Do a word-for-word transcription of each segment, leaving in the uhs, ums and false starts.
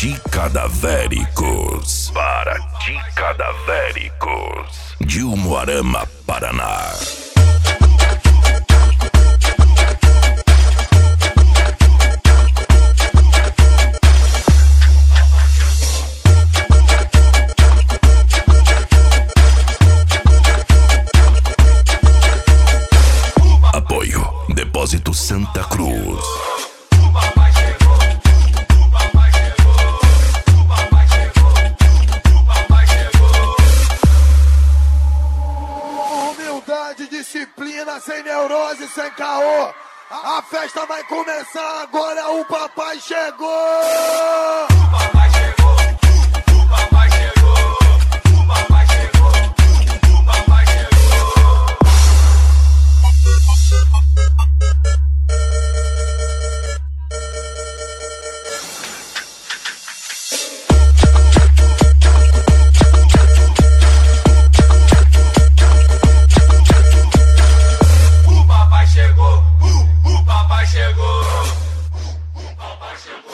de cadavéricos. Para de cadavéricos. De Umuarama, Paraná. Apoio Depósito Santa Cruz. Humildade, disciplina, sem neurose, sem caô. A festa vai começar agora, o papai chegou! O papai chegou, o papai chegou, o papai chegou, o papai chegou. O papai chegou, o, o papai chegou. O papai chegou.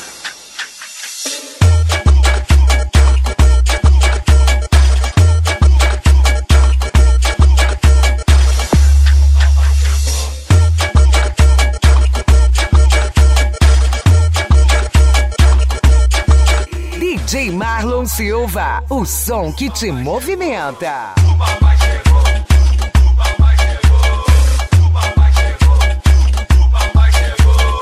D J Marlon Silva, o som que te movimenta. O papai chegou, o papai chegou, o papai chegou, o papai chegou.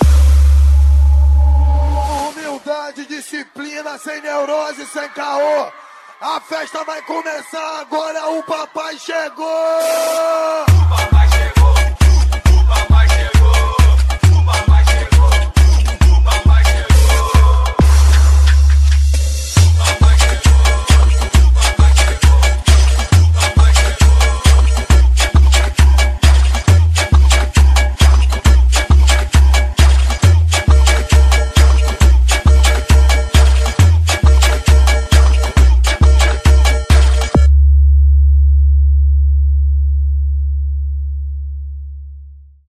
Humildade, disciplina, sem neurose, sem caô. A festa vai começar agora, o papai chegou!